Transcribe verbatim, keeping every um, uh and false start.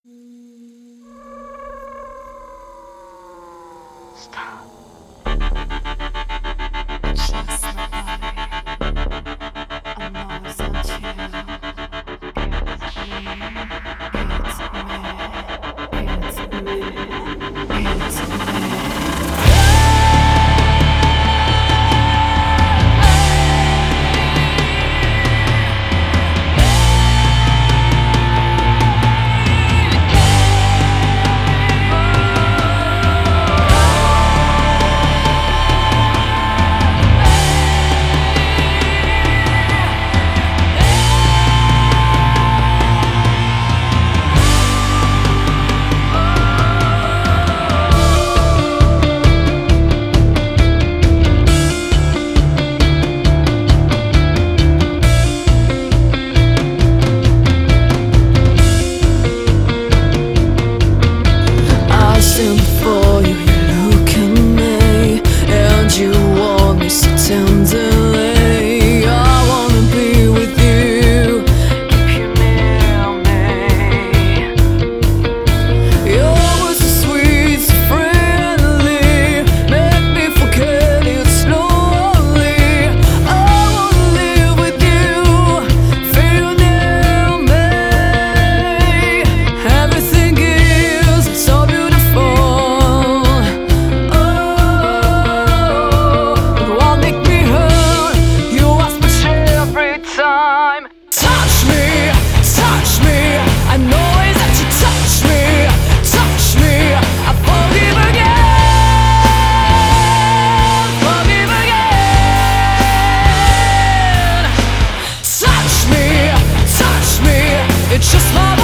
Stop. Just my body. I'm not on It's me. It's me. It's me. For you, you look at me, and you want me so tenderly. I wanna be with you, keep you near me. Your words are sweet, so friendly, make me forget it slowly. I wanna live with you, feel near me. Everything is so beautiful. Time. Touch me, touch me. I know it's that you touch me, touch me. I forgive again, forgive again. Touch me, touch me. It's just my